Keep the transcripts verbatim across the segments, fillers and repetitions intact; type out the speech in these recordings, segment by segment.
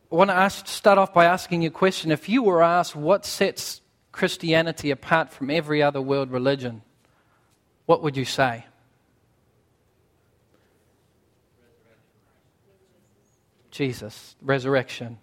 I want to ask, start off by asking you a question. If you were asked what sets Christianity apart from every other world religion, what would you say? Jesus, resurrection.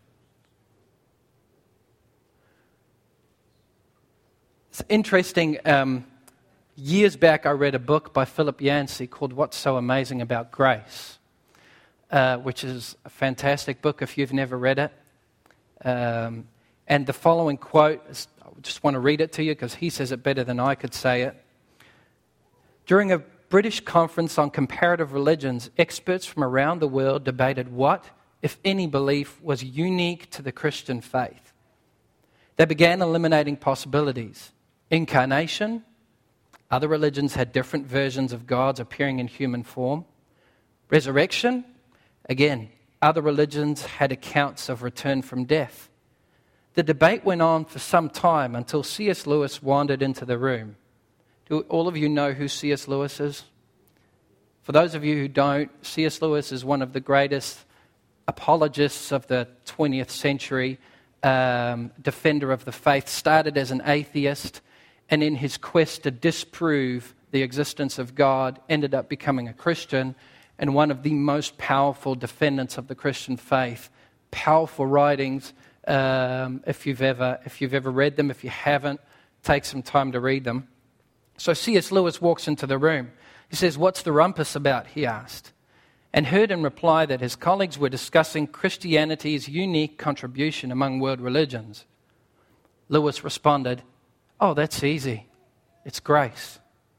It's interesting. Um, years back, I read a book by Philip Yancey called What's So Amazing About Grace, uh, which is a fantastic book if you've never read it. Um, and the following quote, is, I just want to read it to you because he says it better than I could say it. During a British conference on comparative religions, experts from around the world debated what, if any, belief was unique to the Christian faith. They began eliminating possibilities. Incarnation. Other religions had different versions of gods appearing in human form. Resurrection. Again, other religions had accounts of return from death. The debate went on for some time until C S Lewis wandered into the room. Do all of you know who C S Lewis is? For those of you who don't, C S Lewis is one of the greatest apologists of the twentieth century, um, defender of the faith, started as an atheist, and in his quest to disprove the existence of God, ended up becoming a Christian, and one of the most powerful defendants of the Christian faith. Powerful writings. Um, if you've ever, if you've ever read them, if you haven't, take some time to read them. So C S Lewis walks into the room. He says, "What's the rumpus about?" he asked, and heard in reply that his colleagues were discussing Christianity's unique contribution among world religions. Lewis responded, "Oh, that's easy. It's grace."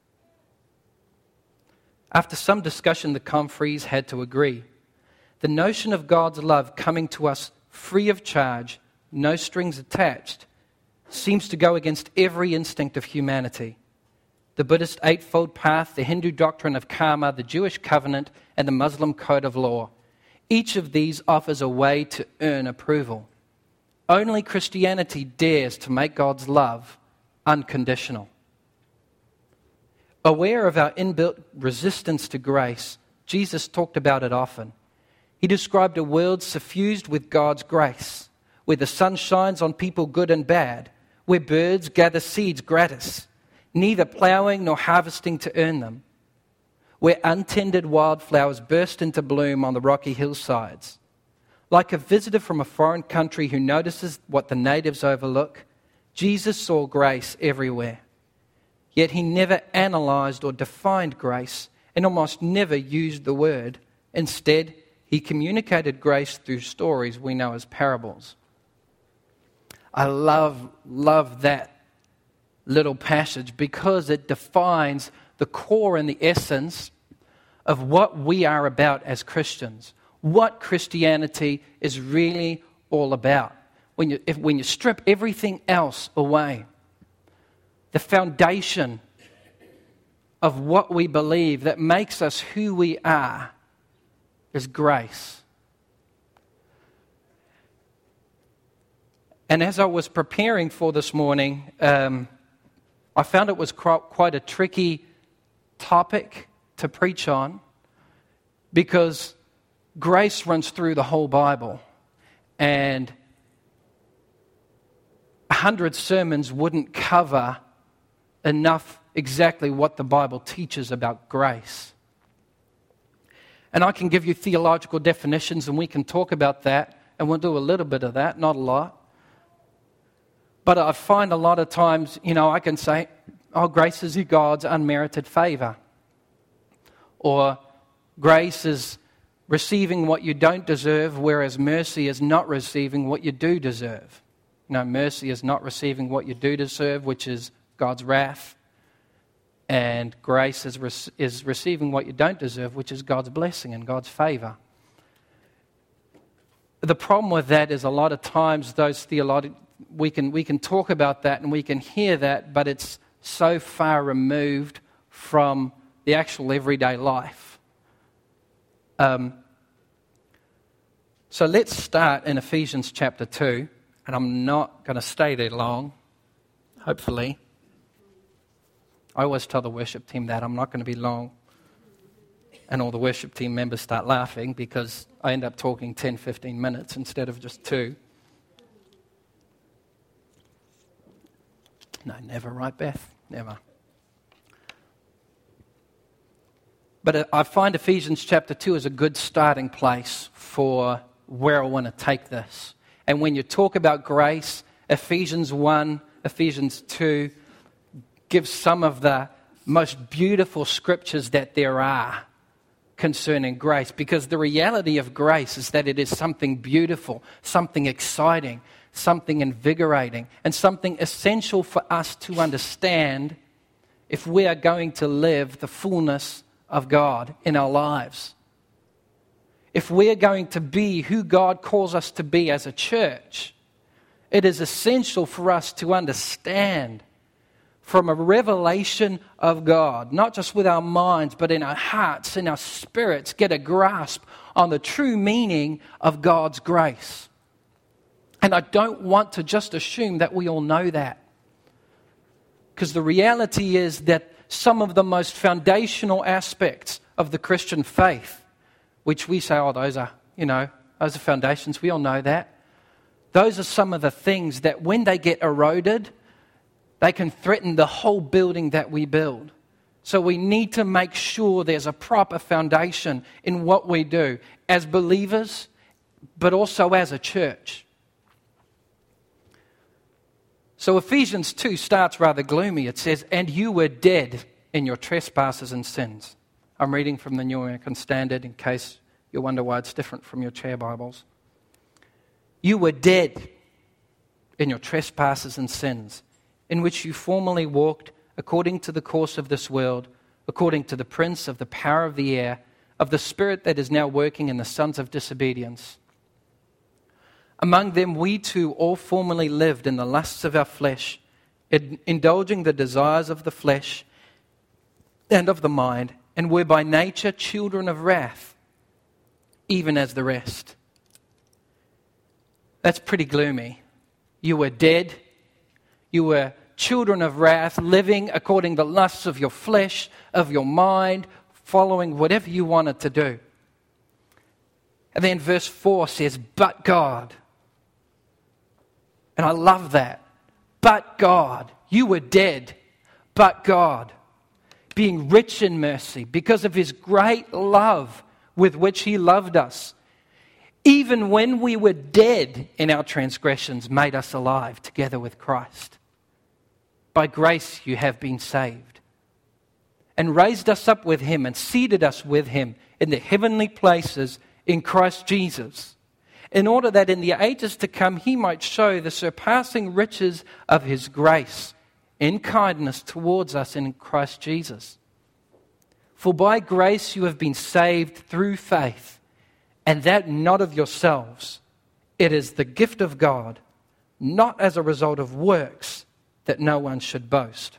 After some discussion, the confreres had to agree. The notion of God's love coming to us free of charge, no strings attached, seems to go against every instinct of humanity. The Buddhist Eightfold Path, the Hindu doctrine of karma, the Jewish covenant, and the Muslim code of law. Each of these offers a way to earn approval. Only Christianity dares to make God's love unconditional. Aware of our inbuilt resistance to grace, Jesus talked about it often. He described a world suffused with God's grace, where the sun shines on people good and bad, where birds gather seeds gratis, neither ploughing nor harvesting to earn them, where untended wildflowers burst into bloom on the rocky hillsides. Like a visitor from a foreign country who notices what the natives overlook, Jesus saw grace everywhere. Yet he never analysed or defined grace and almost never used the word. Instead, he communicated grace through stories we know as parables. I love, love that little passage because it defines the core and the essence of what we are about as Christians, what Christianity is really all about. When you, if, when you strip everything else away, the foundation of what we believe that makes us who we are is grace. And as I was preparing for this morning, um, I found it was quite a tricky topic to preach on because grace runs through the whole Bible, and a hundred sermons wouldn't cover enough exactly what the Bible teaches about grace. And I can give you theological definitions and we can talk about that, and we'll do a little bit of that, not a lot. But I find a lot of times, you know, I can say, oh, grace is God's unmerited favor. Or grace is receiving what you don't deserve, whereas mercy is not receiving what you do deserve. You know, mercy is not receiving what you do deserve, which is God's wrath. And grace is, re- is receiving what you don't deserve, which is God's blessing and God's favor. The problem with that is a lot of times those theological, we can, we can talk about that and we can hear that, but it's so far removed from the actual everyday life. Um, so let's start in Ephesians chapter two, and I'm not going to stay there long, hopefully. I always tell the worship team that I'm not going to be long. And all the worship team members start laughing because I end up talking ten, fifteen minutes instead of just two. No, never, right, Beth? Never. But I find Ephesians chapter two is a good starting place for where I want to take this. And when you talk about grace, Ephesians one, Ephesians two gives some of the most beautiful scriptures that there are concerning grace. Because the reality of grace is that it is something beautiful, something exciting, something invigorating, and something essential for us to understand if we are going to live the fullness of God in our lives. If we're going to be who God calls us to be as a church, it is essential for us to understand from a revelation of God, not just with our minds, but in our hearts, in our spirits, get a grasp on the true meaning of God's grace. And I don't want to just assume that we all know that. Because the reality is that some of the most foundational aspects of the Christian faith, which we say, oh, those are, you know, those are foundations, we all know that. Those are some of the things that when they get eroded, they can threaten the whole building that we build. So we need to make sure there's a proper foundation in what we do as believers, but also as a church. So Ephesians two starts rather gloomy. It says, and you were dead in your trespasses and sins. I'm reading from the New American Standard in case you wonder why it's different from your chair Bibles. You were dead in your trespasses and sins, in which you formerly walked according to the course of this world, according to the prince of the power of the air, of the spirit that is now working in the sons of disobedience. Among them we too all formerly lived in the lusts of our flesh, indulging the desires of the flesh and of the mind, and were by nature children of wrath, even as the rest. That's pretty gloomy. You were dead. You were children of wrath, living according to the lusts of your flesh, of your mind, following whatever you wanted to do. And then verse four says, but God. And I love that. But God. You were dead, but God, being rich in mercy, because of his great love with which he loved us, even when we were dead in our transgressions, made us alive together with Christ. By grace you have been saved, and raised us up with him and seated us with him in the heavenly places in Christ Jesus, in order that in the ages to come he might show the surpassing riches of his grace in kindness towards us in Christ Jesus. For by grace you have been saved through faith, and that not of yourselves. It is the gift of God, not as a result of works, that no one should boast.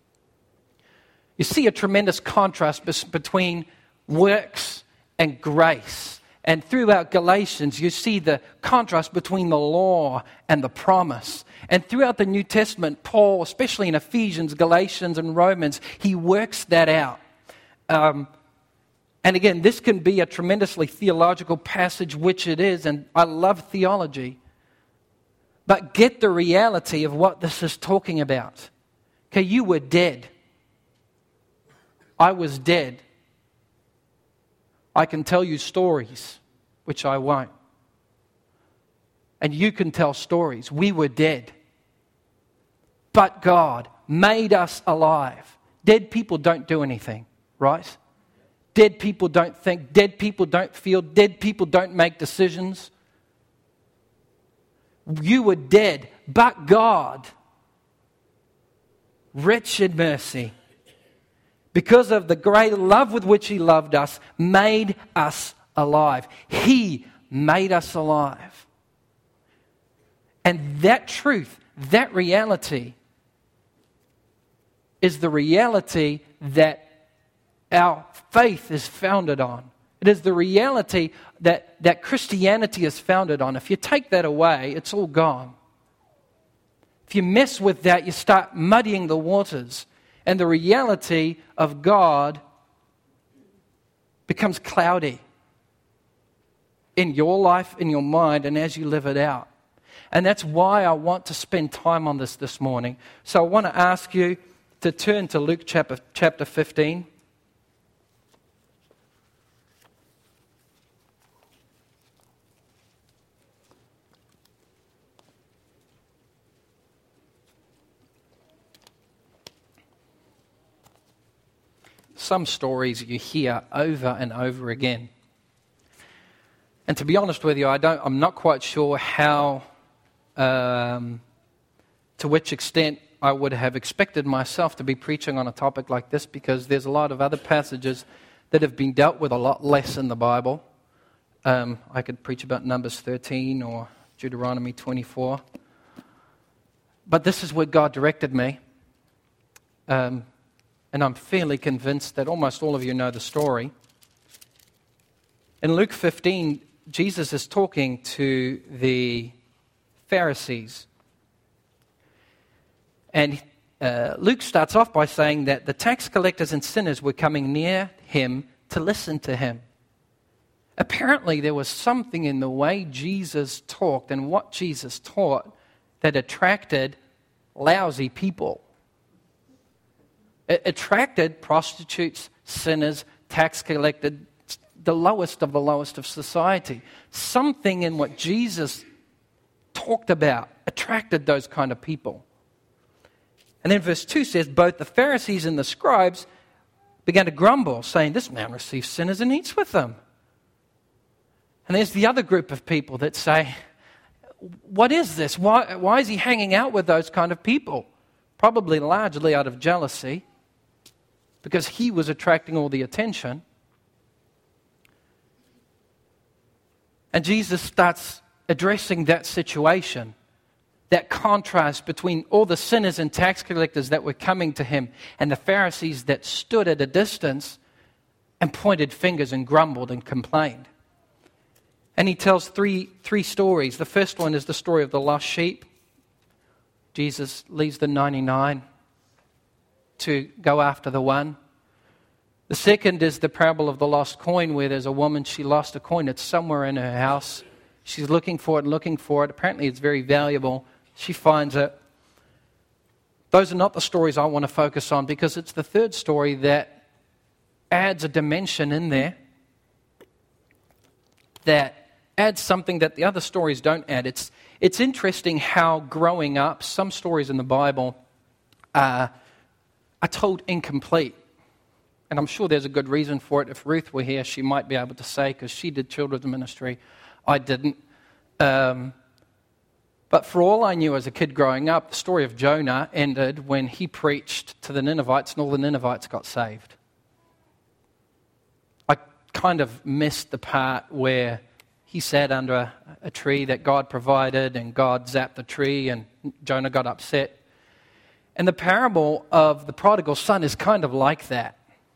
You see a tremendous contrast between works and grace. And throughout Galatians, you see the contrast between the law and the promise. And throughout the New Testament, Paul, especially in Ephesians, Galatians, and Romans, he works that out. Um, and again, this can be a tremendously theological passage, which it is, and I love theology. But get the reality of what this is talking about. Okay, you were dead. I was dead. I can tell you stories, which I won't. And you can tell stories. We were dead. But God made us alive. Dead people don't do anything, right? Dead people don't think. Dead people don't feel. Dead people don't make decisions. You were dead, but God, rich in mercy, because of the great love with which he loved us, made us alive. He made us alive. And that truth, that reality, is the reality that our faith is founded on. It is the reality that, that Christianity is founded on. If you take that away, it's all gone. If you mess with that, you start muddying the waters. And the reality of God becomes cloudy in your life, in your mind, and as you live it out. And that's why I want to spend time on this this morning. So I want to ask you to turn to Luke chapter, chapter fifteen. Some stories you hear over and over again. And to be honest with you, I don't, I'm not quite sure how, um, to which extent I would have expected myself to be preaching on a topic like this, because there's a lot of other passages that have been dealt with a lot less in the Bible. Um, I could preach about Numbers thirteen or Deuteronomy twenty-four. But this is where God directed me. Um, and I'm fairly convinced that almost all of you know the story. In Luke fifteen, Jesus is talking to the Pharisees. And uh, Luke starts off by saying that the tax collectors and sinners were coming near him to listen to him. Apparently, there was something in the way Jesus talked and what Jesus taught that attracted lousy people. It attracted prostitutes, sinners, tax collectors, the lowest of the lowest of society. Something in what Jesus talked about attracted those kind of people. And then verse two says, both the Pharisees and the scribes began to grumble, saying, this man receives sinners and eats with them. And there's the other group of people that say, what is this? Why, why is he hanging out with those kind of people? Probably largely out of jealousy, because he was attracting all the attention. And Jesus starts addressing that situation, that contrast between all the sinners and tax collectors that were coming to him and the Pharisees that stood at a distance and pointed fingers and grumbled and complained. And he tells three, three stories. The first one is the story of the lost sheep. Jesus leaves the ninety-nine to go after the one. The second is the parable of the lost coin, where there's a woman, she lost a coin. It's somewhere in her house. She's looking for it and looking for it. Apparently it's very valuable. She finds it. Those are not the stories I want to focus on, because it's the third story that adds a dimension in there that adds something that the other stories don't add. It's, it's interesting how growing up, some stories in the Bible uh, are told incomplete. And I'm sure there's a good reason for it. If Ruth were here, she might be able to say, because she did children's ministry. I didn't. Um, but for all I knew as a kid growing up, the story of Jonah ended when he preached to the Ninevites and all the Ninevites got saved. I kind of missed the part where he sat under a, a tree that God provided and God zapped the tree and Jonah got upset. And the parable of the prodigal son is kind of like that.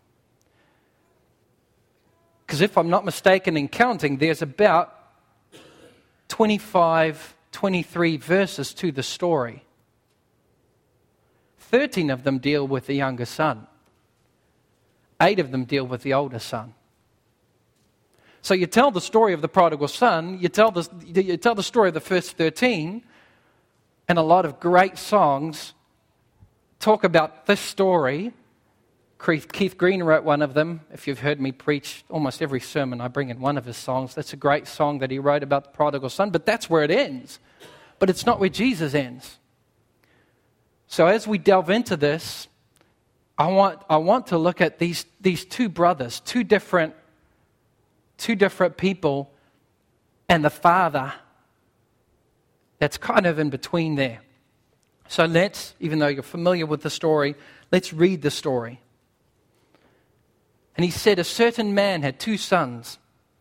Because if I'm not mistaken in counting, there's about twenty-five, twenty-three verses to the story. thirteen of them deal with the younger son. Eight of them deal with the older son. So you tell the story of the prodigal son, you tell the, you tell the story of the first thirteen, and a lot of great songs talk about this story. Keith Green wrote one of them. If you've heard me preach almost every sermon, I bring in one of his songs. That's a great song that he wrote about the prodigal son, but that's where it ends. But it's not where Jesus ends. So as we delve into this, I want I want to look at these these two brothers, two different two different people, and the father that's kind of in between there. So let's, even though you're familiar with the story, let's read the story. And he said, a certain man had two sons.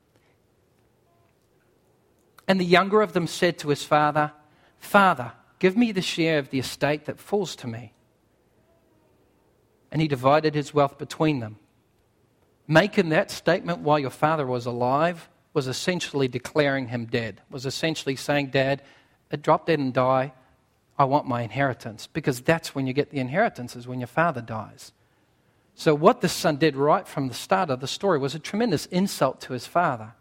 And the younger of them said to his father, Father, give me the share of the estate that falls to me. And he divided his wealth between them. Making that statement while your father was alive was essentially declaring him dead, was essentially saying, Dad, drop dead and die. I want my inheritance. Because that's when you get the inheritance, is when your father dies. So what the son did right from the start of the story was a tremendous insult to his father.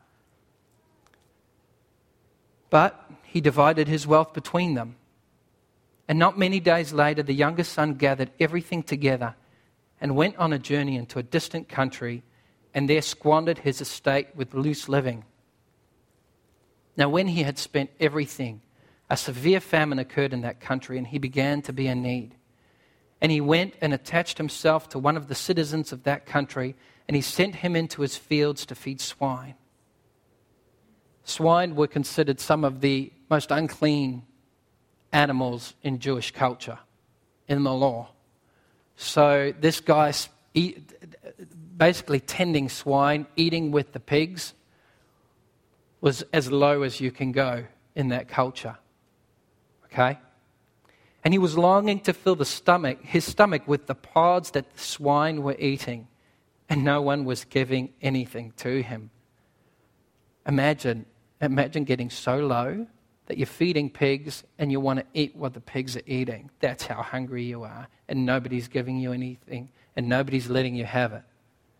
But he divided his wealth between them. And not many days later, the younger son gathered everything together and went on a journey into a distant country, and there squandered his estate with loose living. Now when he had spent everything, a severe famine occurred in that country, and he began to be in need. And he went and attached himself to one of the citizens of that country, and he sent him into his fields to feed swine. Swine were considered some of the most unclean animals in Jewish culture, in the law. So this guy, eat, basically tending swine, eating with the pigs, was as low as you can go in that culture. Okay? And he was longing to fill the stomach, his stomach with the pods that the swine were eating, and no one was giving anything to him. Imagine, imagine getting so low that you're feeding pigs and you want to eat what the pigs are eating. That's how hungry you are, and nobody's giving you anything, and nobody's letting you have it.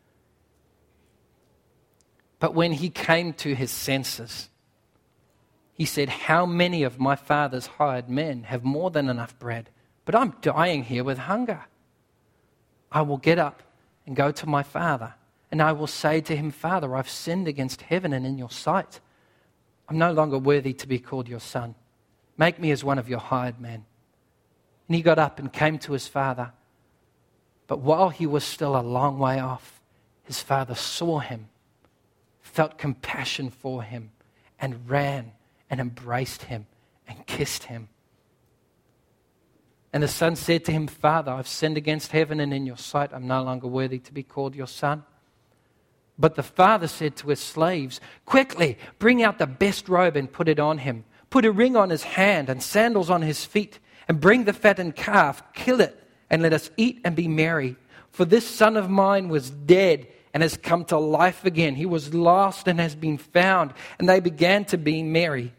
But when he came to his senses, he said, "How many of my father's hired men have more than enough bread, but I'm dying here with hunger? I will get up and go to my father, and I will say to him, 'Father, I've sinned against heaven and in your sight. I'm no longer worthy to be called your son. Make me as one of your hired men.' And he got up and came to his father. But while he was still a long way off, his father saw him, felt compassion for him, and ran and embraced him and kissed him. And the son said to him, 'Father, I've sinned against heaven and in your sight. I'm no longer worthy to be called your son.' But the father said to his slaves, 'Quickly, bring out the best robe and put it on him. Put a ring on his hand and sandals on his feet, and bring the fattened calf, kill it, and let us eat and be merry. For this son of mine was dead and has come to life again. He was lost and has been found.' And they began to be merry."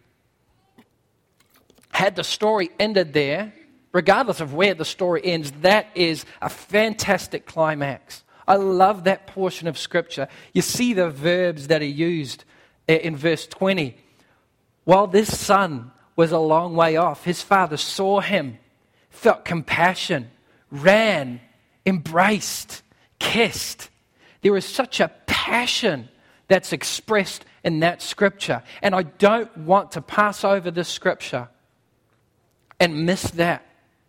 Had the story ended there, regardless of where the story ends, that is a fantastic climax. I love that portion of Scripture. You see the verbs that are used in verse twenty. While this son was a long way off, his father saw him, felt compassion, ran, embraced, kissed. There is such a passion that's expressed in that Scripture. And I don't want to pass over this Scripture and miss that.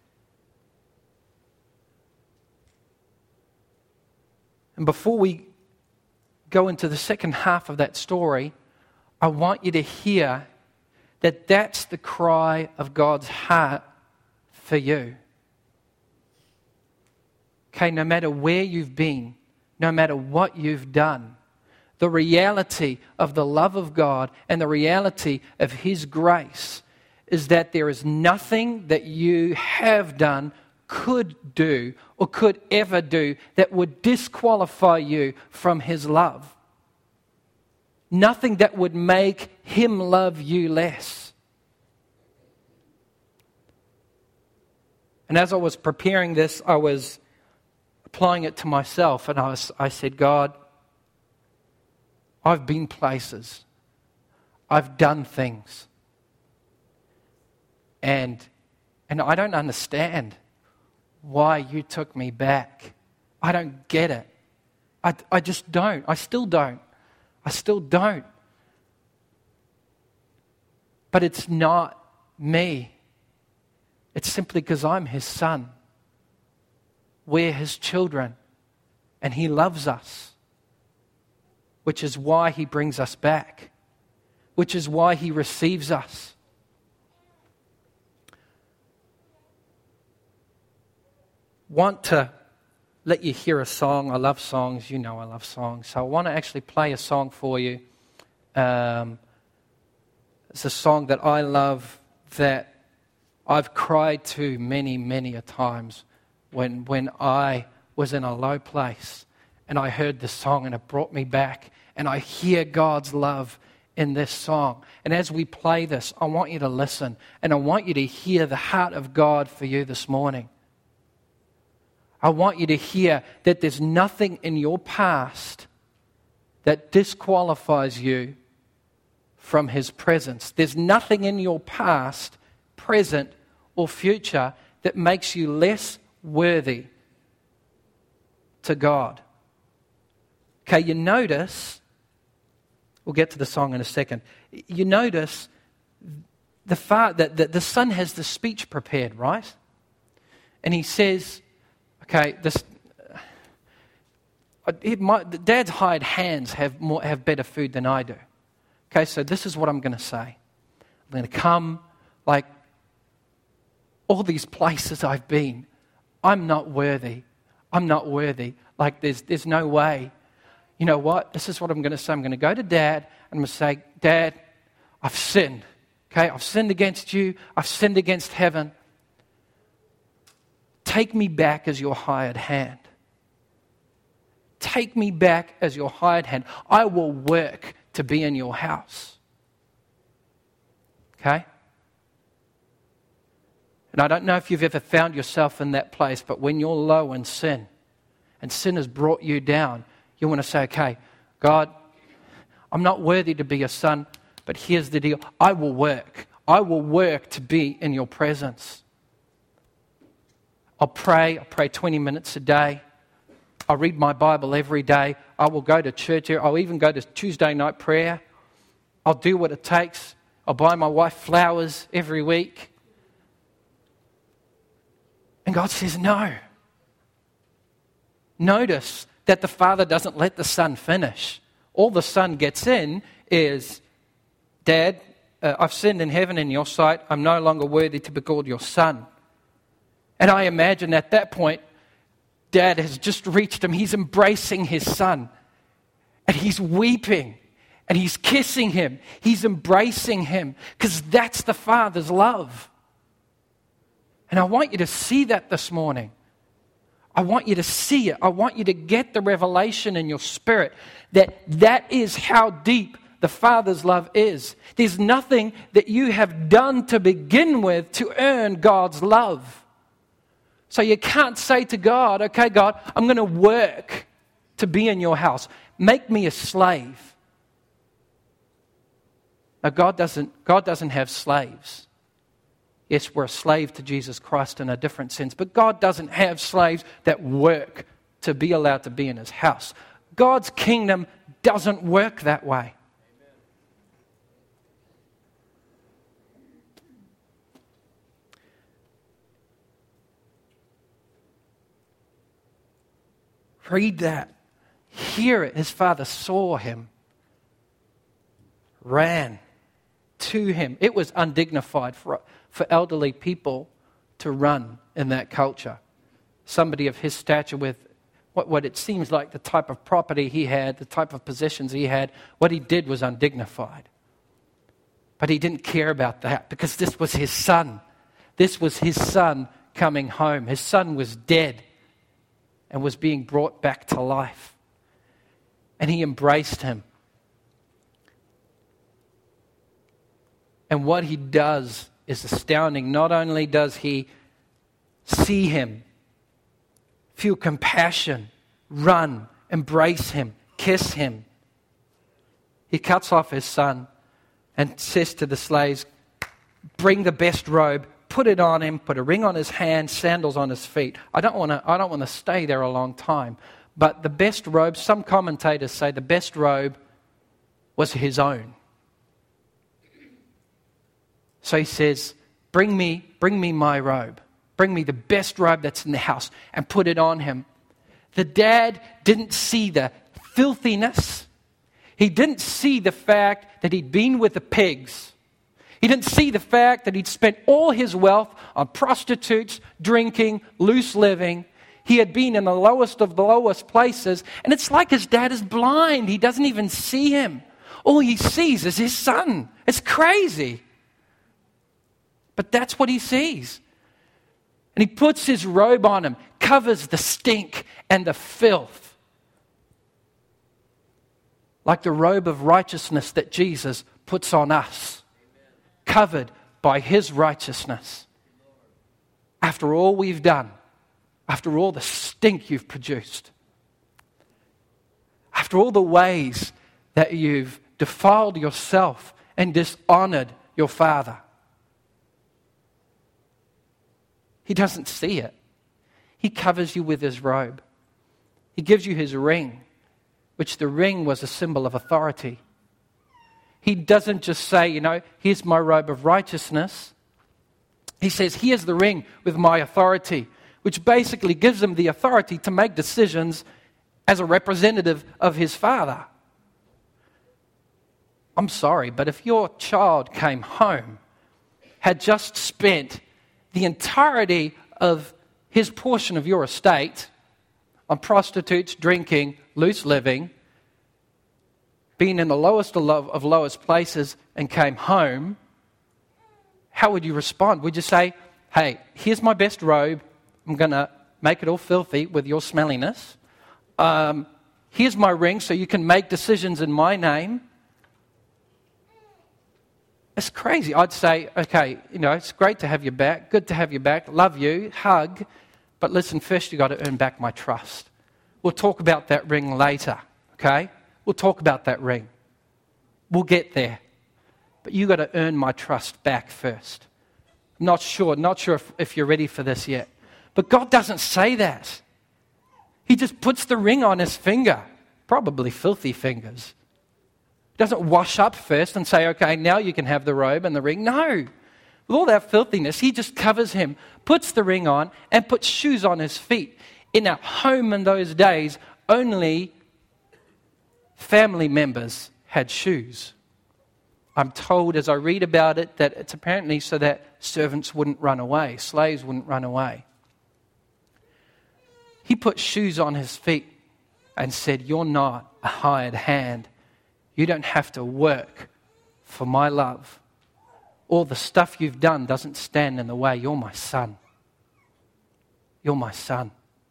And before we go into the second half of that story, I want you to hear that that's the cry of God's heart for you. Okay, no matter where you've been, no matter what you've done, the reality of the love of God and the reality of His grace is that there is nothing that you have done, could do, or could ever do that would disqualify you from His love. Nothing that would make Him love you less. And as I was preparing this, I was applying it to myself, and I, was, I said, God, I've been places. I've done things. And, and I don't understand why you took me back. I don't get it. I, I just don't. I still don't. I still don't. But it's not me. It's simply because I'm His son. We're His children. And He loves us. Which is why He brings us back. Which is why He receives us. Want to let you hear a song. I love songs. You know I love songs. So I want to actually play a song for you. Um, it's a song that I love, that I've cried to many, many a times when, when I was in a low place and I heard this song and it brought me back, and I hear God's love in this song. And as we play this, I want you to listen, and I want you to hear the heart of God for you this morning. I want you to hear that there's nothing in your past that disqualifies you from His presence. There's nothing in your past, present, or future that makes you less worthy to God. Okay, you notice, we'll get to the song in a second. You notice the far, that the, the son has the speech prepared, right? And he says, okay, this, it might, Dad's hired hands have more, have better food than I do. Okay, so this is what I'm going to say. I'm going to come, like, all these places I've been, I'm not worthy. I'm not worthy. Like, there's there's no way. You know what? This is what I'm going to say. I'm going to go to Dad and I'm going to say, Dad, I've sinned. Okay, I've sinned against you. I've sinned against heaven. Take me back as your hired hand. Take me back as your hired hand. I will work to be in your house. Okay? And I don't know if you've ever found yourself in that place, but when you're low in sin, and sin has brought you down, you want to say, okay, God, I'm not worthy to be a son, but here's the deal. I will work. I will work to be in your presence. I'll pray. I'll pray twenty minutes a day. I'll read my Bible every day. I will go to church. I'll even go to Tuesday night prayer. I'll do what it takes. I'll buy my wife flowers every week. And God says, no. Notice that the Father doesn't let the Son finish. All the Son gets in is, Dad, uh, I've sinned in heaven in your sight. I'm no longer worthy to be called your son. And I imagine at that point, Dad has just reached him. He's embracing his son. And he's weeping. And he's kissing him. He's embracing him. Because that's the Father's love. And I want you to see that this morning. I want you to see it. I want you to get the revelation in your spirit that that is how deep the Father's love is. There's nothing that you have done to begin with to earn God's love. So you can't say to God, okay, God, I'm going to work to be in your house. Make me a slave. Now, God doesn't, God doesn't have slaves. Yes, we're a slave to Jesus Christ in a different sense, but God doesn't have slaves that work to be allowed to be in His house. God's kingdom doesn't work that way. Read that. Hear it. His father saw him, ran to him. It was undignified for, for elderly people to run in that culture. Somebody of his stature with what, what it seems like the type of property he had, the type of possessions he had, what he did was undignified. But he didn't care about that because this was his son. This was his son coming home. His son was dead and was being brought back to life. And he embraced him. And what he does is astounding. Not only does he see him, feel compassion, run, embrace him, kiss him, he cuts off his son and says to the slaves, bring the best robe, put it on him, put a ring on his hand, sandals on his feet. I don't want to I don't want to stay there a long time. But the best robe, some commentators say the best robe was his own. So he says, bring me, bring me my robe. Bring me the best robe that's in the house and put it on him. The dad didn't see the filthiness. He didn't see the fact that he'd been with the pigs. He didn't see the fact that he'd spent all his wealth on prostitutes, drinking, loose living. He had been in the lowest of the lowest places. And it's like his dad is blind. He doesn't even see him. All he sees is his son. It's crazy. But that's what he sees. And he puts his robe on him, covers the stink and the filth. Like the robe of righteousness that Jesus puts on us. Covered by His righteousness. After all we've done, after all the st- stink you've produced, after all the ways that you've defiled yourself and dishonored your father. He doesn't see it. He covers you with his robe. He gives you his ring, which the ring was a symbol of authority. He doesn't just say, you know, here's my robe of righteousness. He says, here's the ring with my authority, which basically gives him the authority to make decisions as a representative of his father. I'm sorry, but if your child came home, had just spent the entirety of his portion of your estate on prostitutes, drinking, loose living, being in the lowest of, low, of lowest places, and came home, how would you respond? Would you say, hey, here's my best robe, I'm going to make it all filthy with your smelliness. Um, here's my ring so you can make decisions in my name. It's crazy. I'd say, okay, you know, it's great to have you back, good to have you back, love you, hug, but listen, first you've got to earn back my trust. We'll talk about that ring later, okay? We'll talk about that ring. We'll get there. But you've got to earn my trust back first. Not sure, not sure if, if you're ready for this yet. But God doesn't say that. He just puts the ring on his finger, probably filthy fingers. He doesn't wash up first and say, okay, now you can have the robe and the ring. No. With all that filthiness, he just covers him, puts the ring on, and puts shoes on his feet. In a home in those days, only family members had shoes. I'm told as I read about it that it's apparently so that servants wouldn't run away, slaves wouldn't run away. He put shoes on his feet and said, you're not a hired hand. You don't have to work for my love. All the stuff you've done doesn't stand in the way. You're my son. You're my son.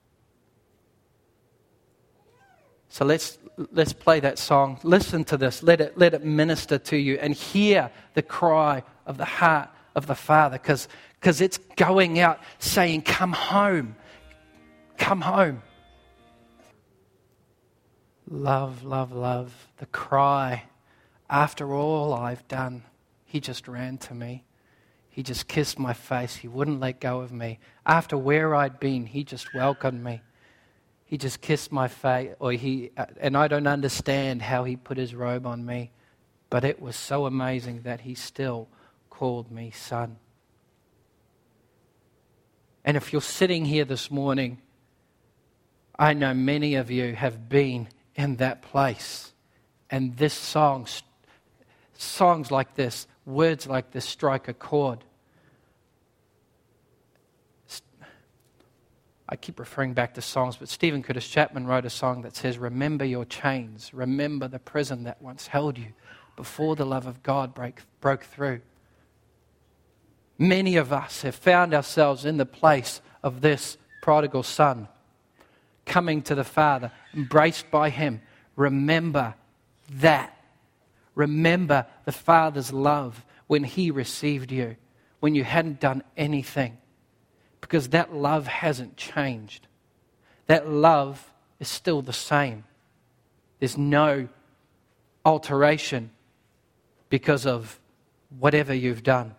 So let's let's play that song. Listen to this. Let it let it minister to you and hear the cry of the heart of the Father, because because it's going out saying, come home. Come home. Love, love, love. The cry. After all I've done, he just ran to me. He just kissed my face. He wouldn't let go of me. After where I'd been, he just welcomed me. He just kissed my face, or he, and I don't understand how he put his robe on me, but it was so amazing that he still called me son. And if you're sitting here this morning, I know many of you have been in that place, and this song, songs like this, words like this strike a chord. I keep referring back to songs, but Stephen Curtis Chapman wrote a song that says, remember your chains, remember the prison that once held you before the love of God break, broke through. Many of us have found ourselves in the place of this prodigal son, coming to the Father, embraced by him. Remember that. Remember the Father's love when he received you, when you hadn't done anything. Because that love hasn't changed. That love is still the same. There's no alteration because of whatever you've done.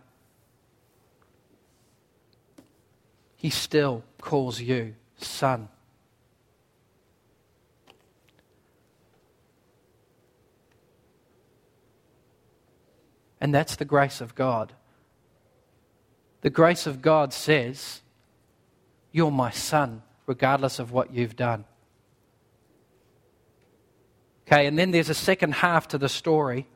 He still calls you son. And that's the grace of God. The grace of God says, you're my son, regardless of what you've done. Okay, and then there's a second half to the story.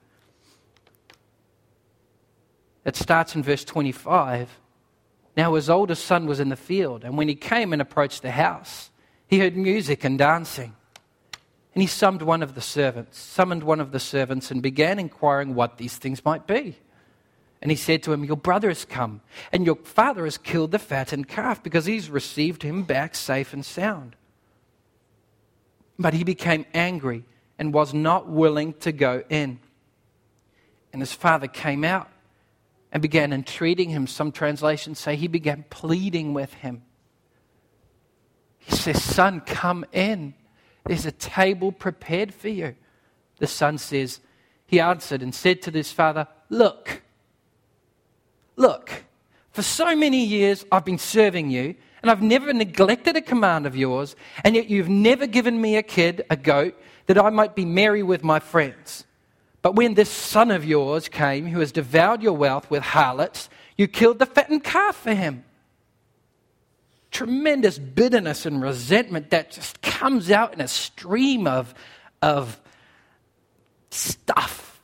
It starts in verse twenty-five. Now his oldest son was in the field, and when he came and approached the house, he heard music and dancing. And he summoned one of the servants, summoned one of the servants, and began inquiring what these things might be. And he said to him, your brother has come, and your father has killed the fattened calf, because he's received him back safe and sound. But he became angry and was not willing to go in. And his father came out and began entreating him. Some translations say he began pleading with him. He says, son, come in. There's a table prepared for you. The son says, he answered and said to his father, look, look, for so many years I've been serving you, and I've never neglected a command of yours, and yet you've never given me a kid, a goat, that I might be merry with my friends. But when this son of yours came, who has devoured your wealth with harlots, you killed the fattened calf for him. Tremendous bitterness and resentment that just comes out in a stream of, of stuff.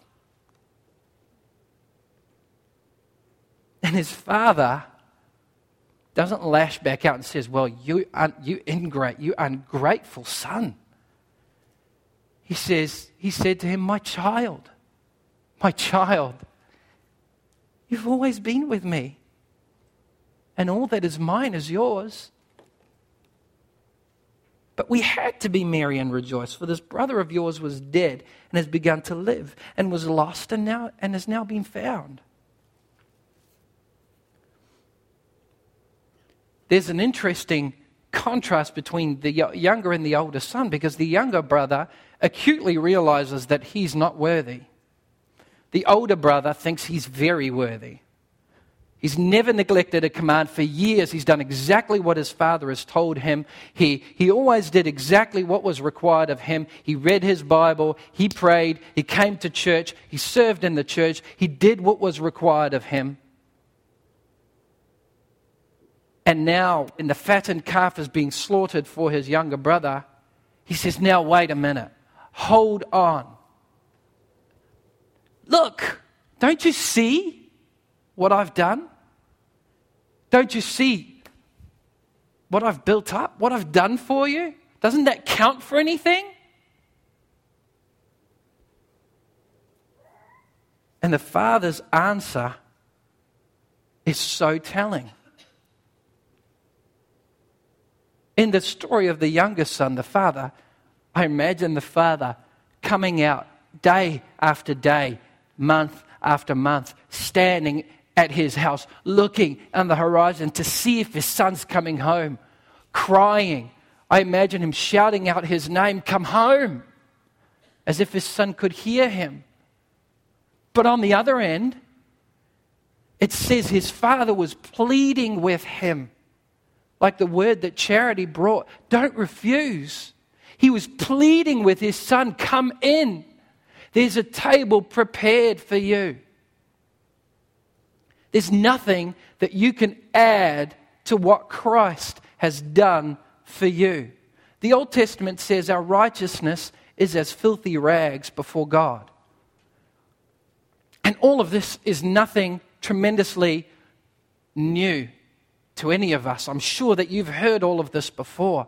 And his father doesn't lash back out and says, well, you, un- you ingrate, you ungrateful son. He says, he said to him, my child, my child, you've always been with me, and all that is mine is yours. But we had to be merry and rejoice, for this brother of yours was dead and has begun to live, and was lost and now and has now been found. There's an interesting contrast between the younger and the older son, because the younger brother acutely realizes that he's not worthy. The older brother thinks he's very worthy. He's never neglected a command for years. He's done exactly what his father has told him. He, he always did exactly what was required of him. He read his Bible. He prayed. He came to church. He served in the church. He did what was required of him. And now, when the fattened calf is being slaughtered for his younger brother, he says, now wait a minute. Hold on. Look, don't you see what I've done? Don't you see what I've built up, what I've done for you? Doesn't that count for anything? And the father's answer is so telling. In the story of the younger son, the father, I imagine the father coming out day after day, month after month, standing at his house, looking on the horizon to see if his son's coming home, crying. I imagine him shouting out his name, come home, as if his son could hear him. But on the other end, it says his father was pleading with him, like the word that Charity brought. Don't refuse. He was pleading with his son, come in. There's a table prepared for you. There's nothing that you can add to what Christ has done for you. The Old Testament says our righteousness is as filthy rags before God. And all of this is nothing tremendously new to any of us. I'm sure that you've heard all of this before.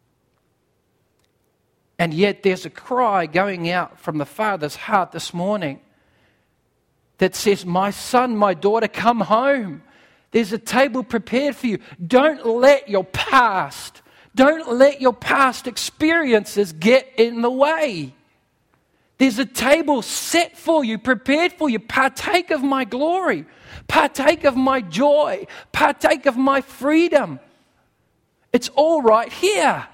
And yet there's a cry going out from the Father's heart this morning that says, my son, my daughter, come home. There's a table prepared for you. Don't let your past, don't let your past experiences get in the way. There's a table set for you, prepared for you. Partake of my glory. Partake of my joy. Partake of my freedom. It's all right here.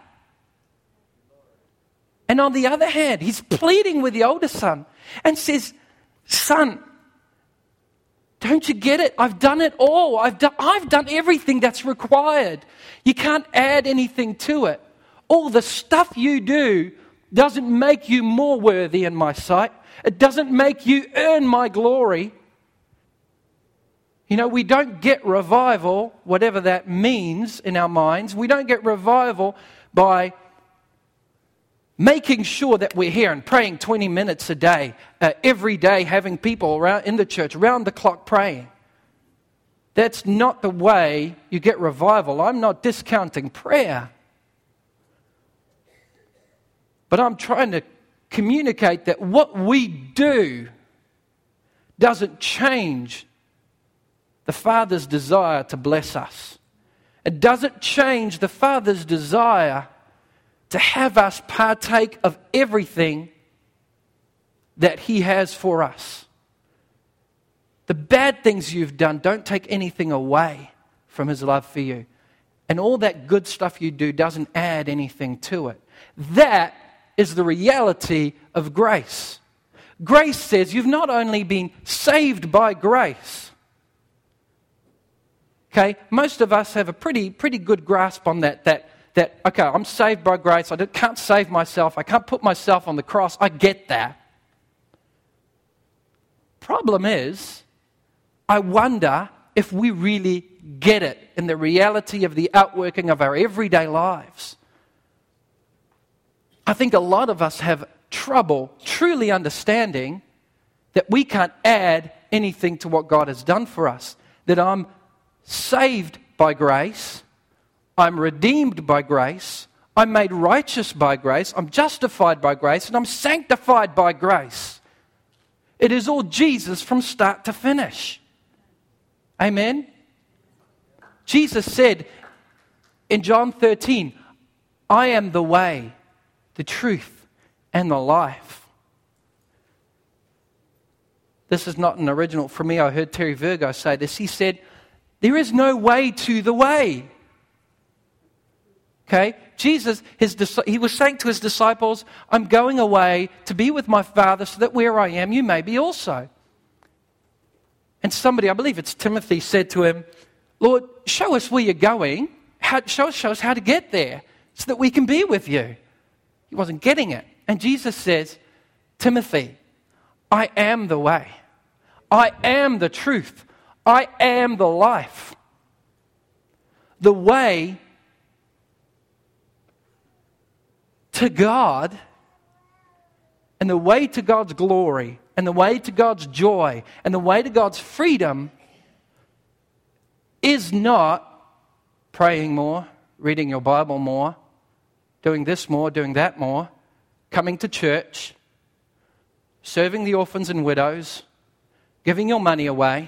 And on the other hand, he's pleading with the older son and says, son, don't you get it? I've done it all. I've done, I've done everything that's required. You can't add anything to it. All the stuff you do doesn't make you more worthy in my sight. It doesn't make you earn my glory. You know, we don't get revival, whatever that means in our minds. We don't get revival by making sure that we're here and praying twenty minutes a day, uh, every day, having people around in the church, around the clock praying. That's not the way you get revival. I'm not discounting prayer. But I'm trying to communicate that what we do doesn't change the Father's desire to bless us. It doesn't change the Father's desire to have us partake of everything that He has for us. The bad things you've done don't take anything away from His love for you. and all that good stuff you do doesn't add anything to it. That is the reality of grace. Grace says you've not only been saved by grace. Okay, most of us have a pretty pretty good grasp on that, that, that okay, I'm saved by grace, I can't save myself, I can't put myself on the cross, I get that. Problem is, I wonder if we really get it in the reality of the outworking of our everyday lives. I think a lot of us have trouble truly understanding that we can't add anything to what God has done for us. That I'm saved by grace, I'm redeemed by grace, I'm made righteous by grace, I'm justified by grace, and I'm sanctified by grace. It is all Jesus from start to finish. Amen? Jesus said in John thirteen, I am the way, the truth, and the life. This is not an original for me. I heard Terry Virgo say this. He said, there is no way to the way. Okay? Jesus, his, he was saying to his disciples, I'm going away to be with my Father so that where I am, you may be also. And somebody, I believe it's Timothy, said to him, Lord, show us where you're going. How, show, show us how to get there so that we can be with you. He wasn't getting it. And Jesus says, Timothy, I am the way. I am the truth. I am the life. The way to God and the way to God's glory and the way to God's joy and the way to God's freedom is not praying more, reading your Bible more, doing this more, doing that more, coming to church, serving the orphans and widows, giving your money away.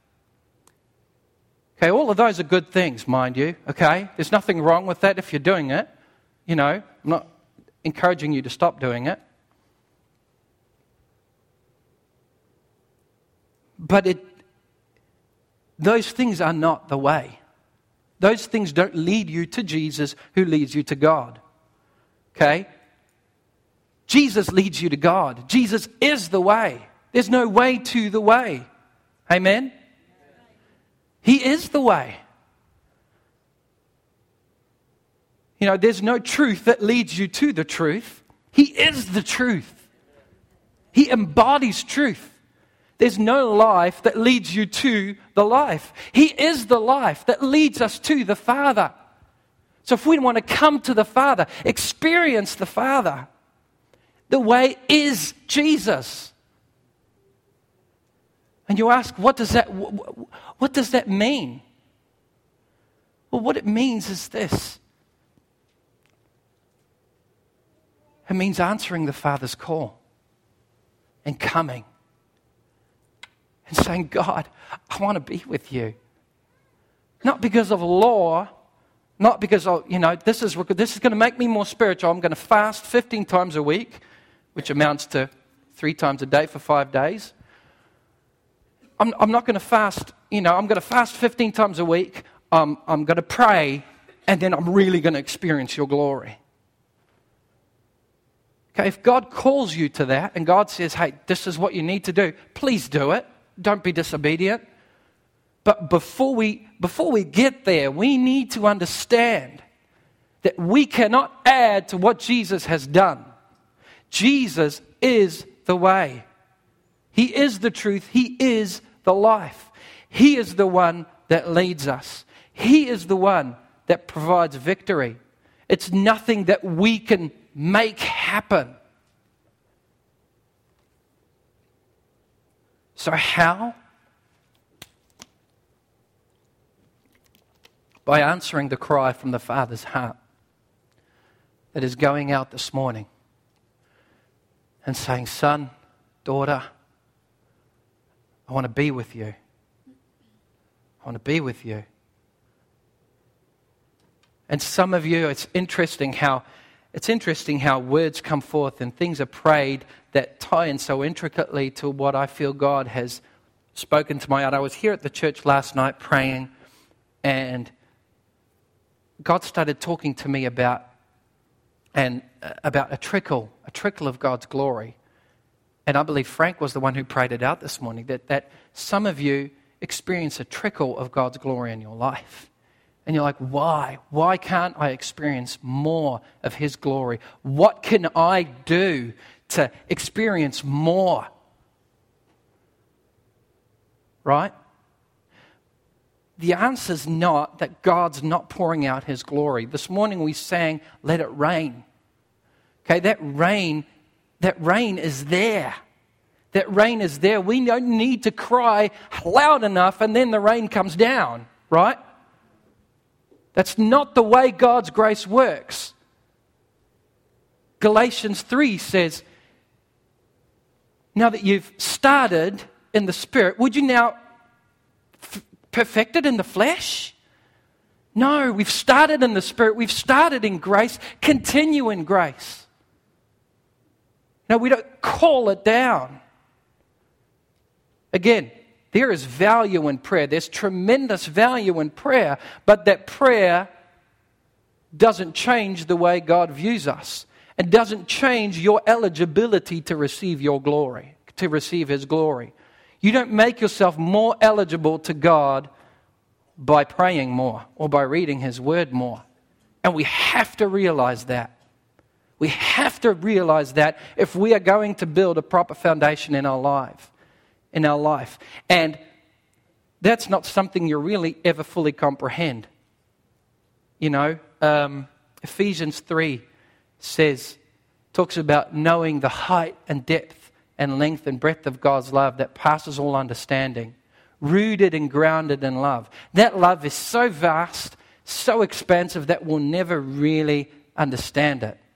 Okay, all of those are good things, mind you, okay? There's nothing wrong with that if you're doing it. You know, I'm not encouraging you to stop doing it. But it, those things are not the way. Those things don't lead you to Jesus, who leads you to God. Okay? Jesus leads you to God. Jesus is the way. There's no way to the way. Amen? He is the way. You know, there's no truth that leads you to the truth. He is the truth. He embodies truth. There's no life that leads you to the life. He is the life that leads us to the Father. So if we want to come to the Father, experience the Father, the way is Jesus. And you ask, what does that, what does that mean? Well, what it means is this. It means answering the Father's call and coming and saying, God, I want to be with you. Not because of law, not because of, you know, this is, this is going to make me more spiritual. I'm going to fast fifteen times a week, which amounts to three times a day for five days. I'm, I'm not going to fast, you know, I'm going to fast fifteen times a week. Um, I'm going to pray, and then I'm really going to experience your glory. Okay, if God calls you to that, and God says, hey, this is what you need to do, please do it. Don't be disobedient. But before we, before we get there, we need to understand that we cannot add to what Jesus has done. Jesus is the way. He is the truth. He is the life. He is the one that leads us. He is the one that provides victory. It's nothing that we can make happen. So how? By answering the cry from the Father's heart that is going out this morning and saying, son, daughter, I want to be with you. I want to be with you. And some of you, it's interesting how It's interesting how words come forth and things are prayed that tie in so intricately to what I feel God has spoken to my heart. I was here at the church last night praying, and God started talking to me about and uh, about a trickle, a trickle of God's glory. And I believe Frank was the one who prayed it out this morning, that, that some of you experience a trickle of God's glory in your life. And you're like, why? Why can't I experience more of His glory? What can I do to experience more? Right? The answer's not that God's not pouring out His glory. This morning we sang, let it rain. Okay, that rain, that rain is there. That rain is there. We don't need to cry loud enough and then the rain comes down, right? That's not the way God's grace works. Galatians three says, now that you've started in the Spirit, would you now f- perfect it in the flesh? No, we've started in the Spirit. We've started in grace. Continue in grace. No, we don't call it down. Again, there is value in prayer. There's tremendous value in prayer, but that prayer doesn't change the way God views us. It doesn't change your eligibility to receive your glory, to receive His glory. You don't make yourself more eligible to God by praying more or by reading His Word more. And we have to realize that. We have to realize that if we are going to build a proper foundation in our life. in our life. And that's not something you really ever fully comprehend. You know, um, Ephesians three says, talks about knowing the height and depth and length and breadth of God's love that passes all understanding, rooted and grounded in love. That love is so vast, so expansive that we'll never really understand it.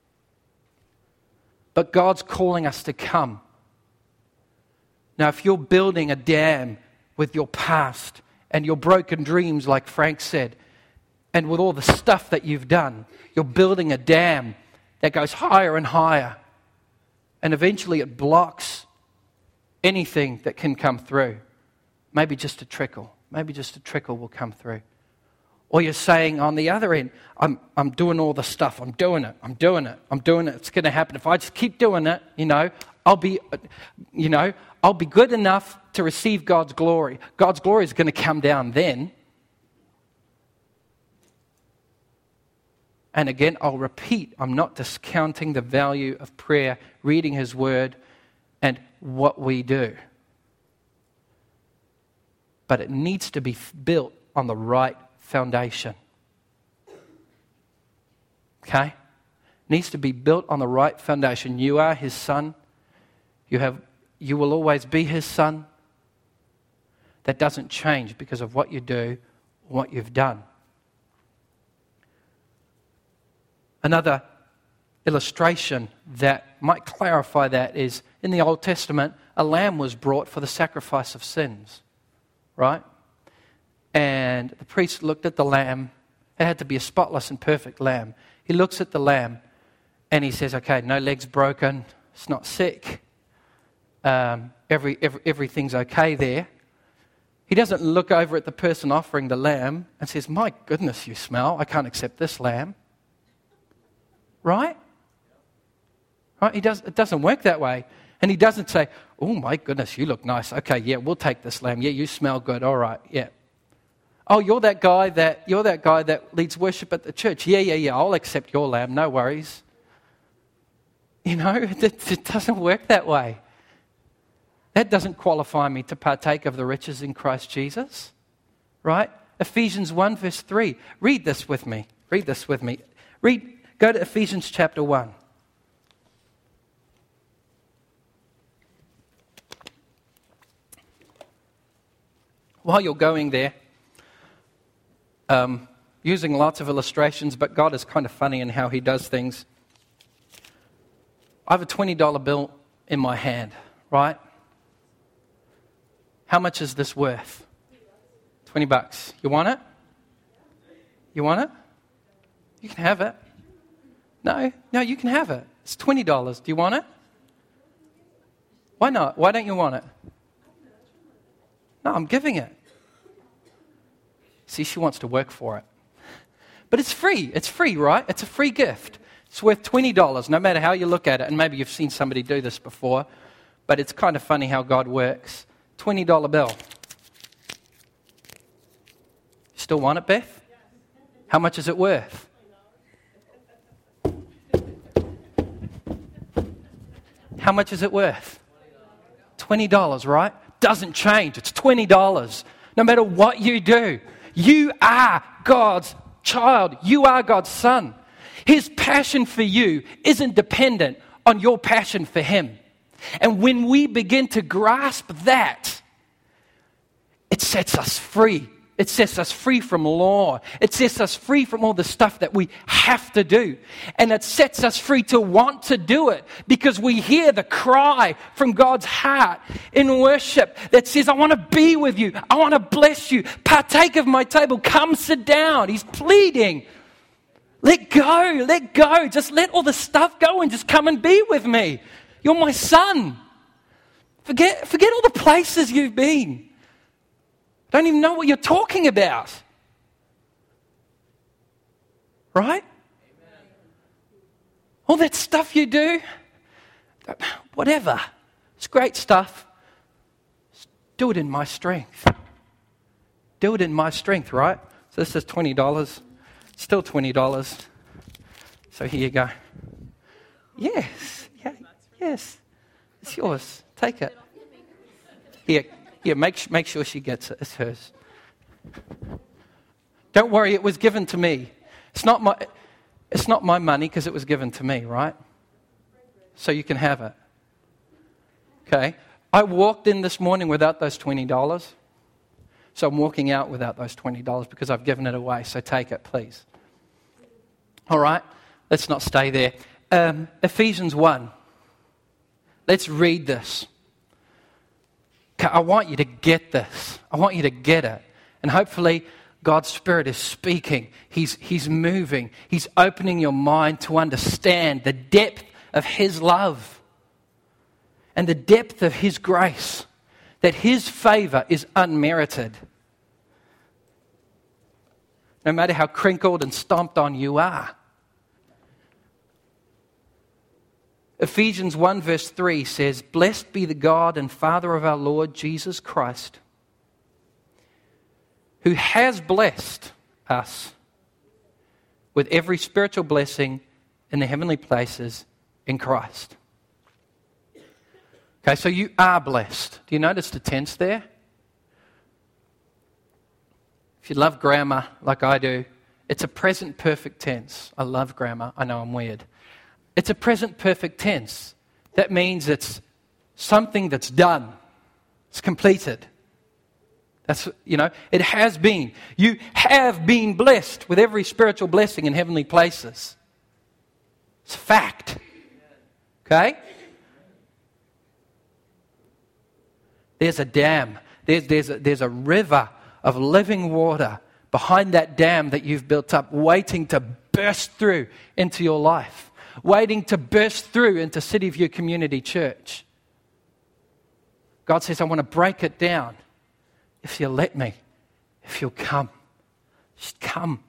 But God's calling us to come. Now, if you're building a dam with your past and your broken dreams, like Frank said, and with all the stuff that you've done, you're building a dam that goes higher and higher, and eventually it blocks anything that can come through. Maybe just a trickle. Maybe just a trickle will come through. Or you're saying on the other end, I'm, I'm doing all the stuff. I'm doing it. I'm doing it. I'm doing it. It's going to happen. If I just keep doing it, you know, I'll be, you know, I'll be good enough to receive God's glory. God's glory is going to come down then. And again, I'll repeat, I'm not discounting the value of prayer, reading His Word, and what we do. But it needs to be built on the right foundation. Okay? It needs to be built on the right foundation. You are His son. You have, you will always be His son. That doesn't change because of what you do, or what you've done. Another illustration that might clarify that is, in the Old Testament, a lamb was brought for the sacrifice of sins, right? And the priest looked at the lamb. It had to be a spotless and perfect lamb. He looks at the lamb and he says, okay, no legs broken, it's not sick, um, every, every everything's okay there. He doesn't look over at the person offering the lamb and says, my goodness, you smell, I can't accept this lamb. Right? Right? He does, it doesn't work that way. And he doesn't say, oh my goodness, you look nice. Okay, yeah, we'll take this lamb. Yeah, you smell good. All right, yeah. Oh, you're that guy that you're that guy that leads worship at the church. Yeah, yeah, yeah, I'll accept your lamb, no worries. You know, it, it doesn't work that way. That doesn't qualify me to partake of the riches in Christ Jesus. Right? Ephesians one verse three. Read this with me. Read this with me. Read Go to Ephesians chapter one. While you're going there, um, using lots of illustrations, but God is kind of funny in how He does things. I have a twenty dollar bill in my hand, right? How much is this worth? twenty bucks. You want it? You want it? You can have it. No, no, you can have it. It's twenty dollars. Do you want it? Why not? Why don't you want it? No, I'm giving it. See, she wants to work for it. But it's free. It's free, right? It's a free gift. It's worth twenty dollars, no matter how you look at it. And maybe you've seen somebody do this before, but it's kind of funny how God works. twenty dollar bill. Still want it, Beth? How much is it worth? How much is it worth? twenty dollars, right? Doesn't change. It's twenty dollars. No matter what you do, you are God's child. You are God's son. His passion for you isn't dependent on your passion for him. And when we begin to grasp that, it sets us free. It sets us free from law. It sets us free from all the stuff that we have to do. And it sets us free to want to do it because we hear the cry from God's heart in worship that says, I want to be with you. I want to bless you. Partake of my table. Come sit down. He's pleading. Let go. Let go. Just let all the stuff go and just come and be with me. You're my son. Forget, forget all the places you've been. Don't even know what you're talking about. Right? Amen. All that stuff you do, whatever. It's great stuff. Do it in my strength. Do it in my strength, right? So this is twenty dollars. Still twenty dollars. So here you go. Yes. Yeah, yes. It's yours. Take it. Here. Yeah, make, make sure she gets it. It's hers. Don't worry, it was given to me. It's not my, it's not my money because it was given to me, right? So you can have it. Okay? I walked in this morning without those twenty dollars. So I'm walking out without those twenty dollars because I've given it away. So take it, please. All right? Let's not stay there. Um, Ephesians one. Let's read this. I want you to get this. I want you to get it. And hopefully God's Spirit is speaking. He's, he's moving. He's opening your mind to understand the depth of His love and the depth of His grace, that His favor is unmerited. No matter how crinkled and stomped on you are. Ephesians one verse three says, Blessed be the God and Father of our Lord Jesus Christ, who has blessed us with every spiritual blessing in the heavenly places in Christ. Okay, so you are blessed. Do you notice the tense there? If you love grammar like I do, it's a present perfect tense. I love grammar. I know I'm weird. It's a present perfect tense. That means it's something that's done. It's completed. That's, you know, it has been. You have been blessed with every spiritual blessing in heavenly places. It's a fact. Okay? There's a dam. There's, there's, a, there's a river of living water behind that dam that you've built up, waiting to burst through into your life. Waiting to burst through into City View Community Church. God says, I want to break it down. If you'll let me, if you'll come, just come.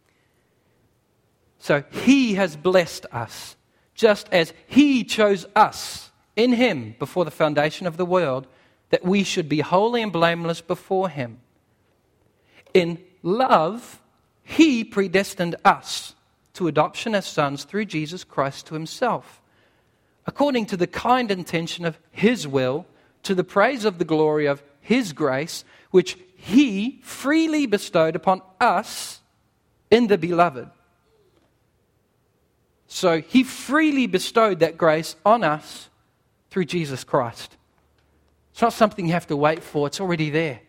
So He has blessed us, just as He chose us in Him before the foundation of the world, that we should be holy and blameless before Him. In love, He predestined us to adoption as sons through Jesus Christ to Himself, according to the kind intention of His will, to the praise of the glory of His grace, which He freely bestowed upon us in the Beloved. So He freely bestowed that grace on us through Jesus Christ. It's not something you have to wait for. It's already there.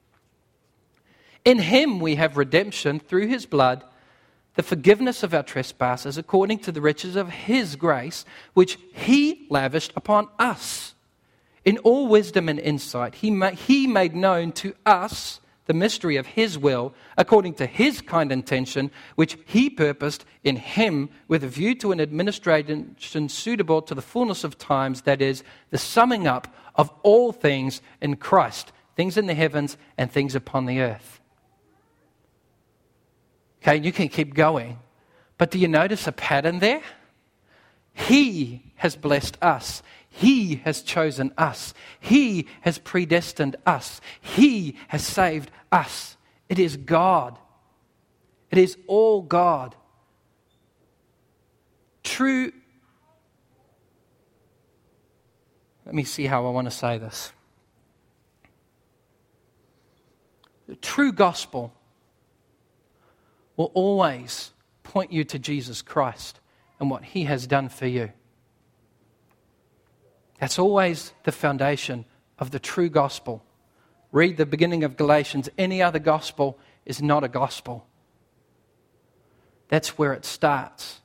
In Him we have redemption through His blood, the forgiveness of our trespasses according to the riches of His grace, which He lavished upon us. In all wisdom and insight, He made, he made known to us the mystery of His will, according to His kind intention, which He purposed in Him with a view to an administration suitable to the fullness of times, that is, the summing up of all things in Christ, things in the heavens and things upon the earth. Okay, and you can keep going. But do you notice a pattern there? He has blessed us. He has chosen us. He has predestined us. He has saved us. It is God. It is all God. True. Let me see how I want to say this. The true gospel will always point you to Jesus Christ and what He has done for you. That's always the foundation of the true gospel. Read the beginning of Galatians. Any other gospel is not a gospel. That's where it starts.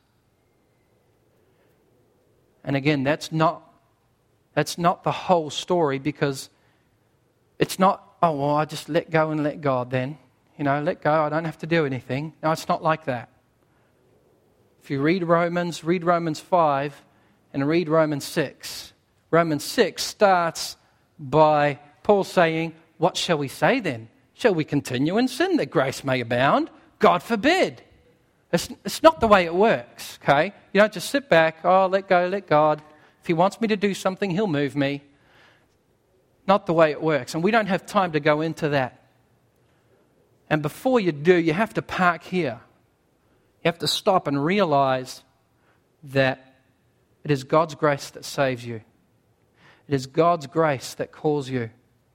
And again, that's not that's not the whole story, because it's not, oh, well, I just let go and let God then. You know, let go, I don't have to do anything. No, it's not like that. If you read Romans, read Romans five and read Romans six. Romans six starts by Paul saying, what shall we say then? Shall we continue in sin that grace may abound? God forbid. It's, it's not the way it works, okay? You don't just sit back, oh, let go, let God. If He wants me to do something, He'll move me. Not the way it works. And we don't have time to go into that. And before you do, you have to park here. You have to stop and realize that it is God's grace that saves you. It is God's grace that calls you.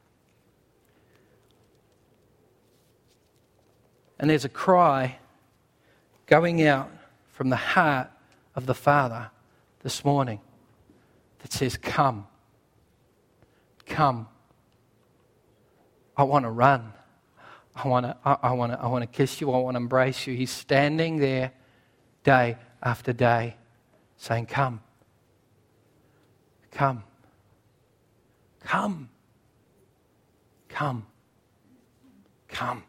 And there's a cry going out from the heart of the Father this morning that says, come. Come. I want to run. I want to I, I want to I want to kiss you. I want to embrace you. He's standing there day after day saying, come. Come. Come. Come. Come.